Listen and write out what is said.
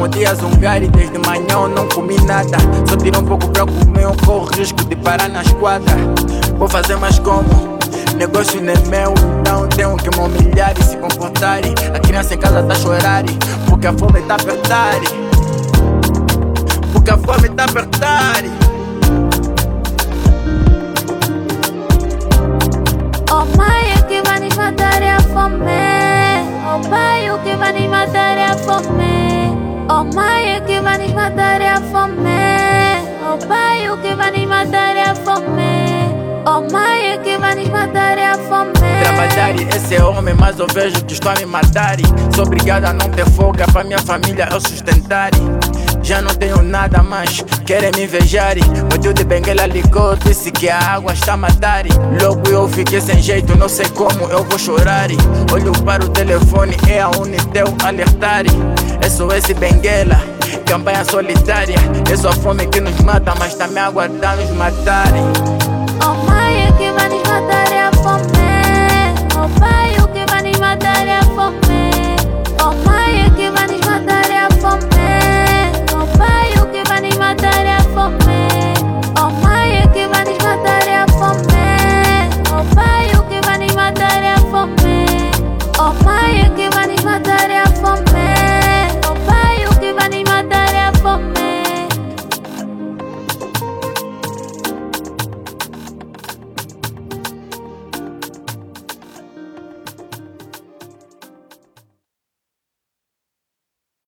Como dia zungari, desde manhã eu não comi nada. Só tiro um pouco pra comer, eu corro risco de parar na esquadra. Vou fazer mais como? Negócio não é meu, então tenho que me humilhar e se comportar. A criança em casa tá a chorar, porque a fome tá a apertar. Porque a fome tá a apertar. Oh mãe, o que vai nos matar é a fome. Oh pai, o que vai nos matar é a fome. Oh mãe, o que vai nos matar é a fome. Oh pai, o que vai nos matar é a fome. Oh mãe, o que vai nos matar é a fome. Trabalhar, esse é homem, mas eu vejo que estou a me matar. Sou obrigado a não ter folga pra minha família eu sustentar. Já não tenho nada mais, querem me invejar. O tio de Benguela ligou, disse que a água está a matar. Logo eu fiquei sem jeito, não sei como eu vou chorar. Olho para o telefone, é a Unitel alertar. É só esse Benguela, campanha solitária. É só a fome que nos mata, mas também a água tá nos matar.